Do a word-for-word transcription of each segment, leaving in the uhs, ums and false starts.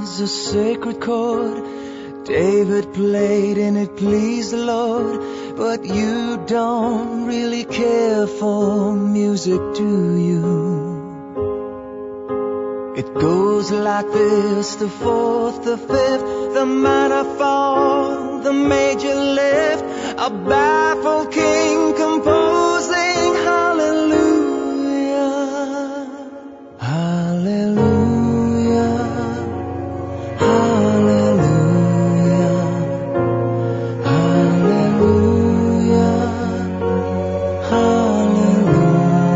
was a sacred chord. David played and it pleased the Lord. But you don't really care for music, do you? It goes like this, the fourth, the fifth, the minor fall, the major lift, a baffled king composing hallelujah, hallelujah, hallelujah, hallelujah, hallelujah.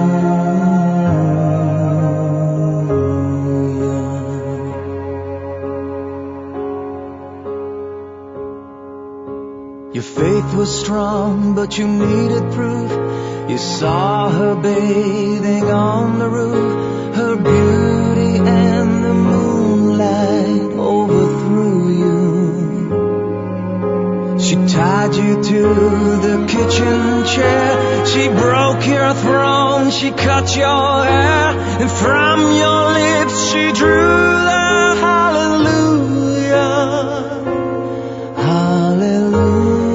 Your faith was strong, but you needed proof. You saw her bathing on the roof, her beauty and the moonlight overthrew you. She tied you to the kitchen chair, she broke your throne, she cut your hair, and from your lips she drew the hallelujah, hallelujah.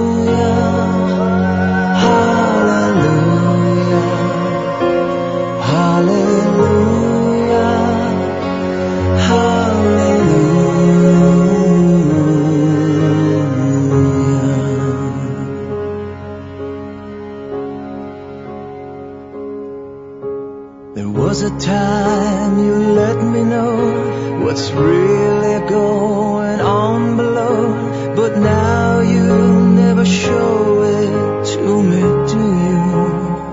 Was a time you let me know what's really going on below, but now you never show it to me, do you?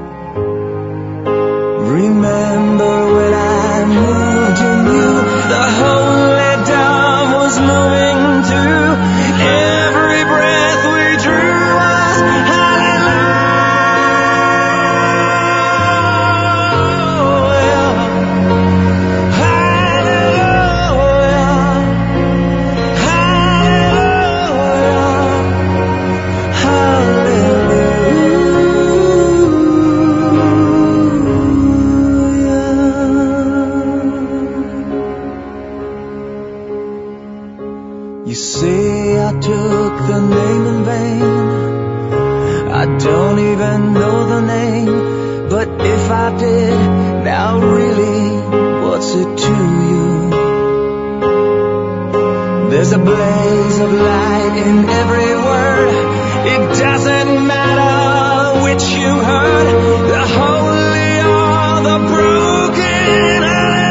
Remember when I moved in you, the holy dove was moving too. Every breath we drew was hallelujah. You say I took the name in vain. I don't even know the name, but if I did, now really, what's it to you? There's a blaze of light in every word. It doesn't matter which you heard, the holy or the broken.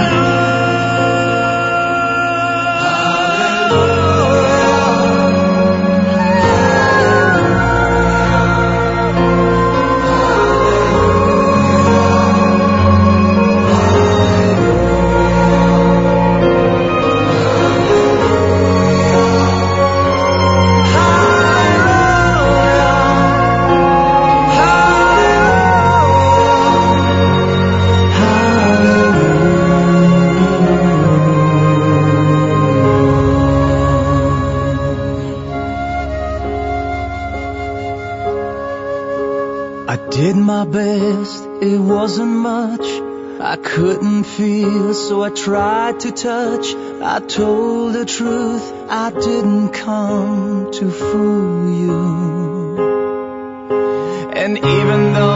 I did my best, it wasn't much. I couldn't feel, so I tried to touch. I told the truth, I didn't come to fool you. And even though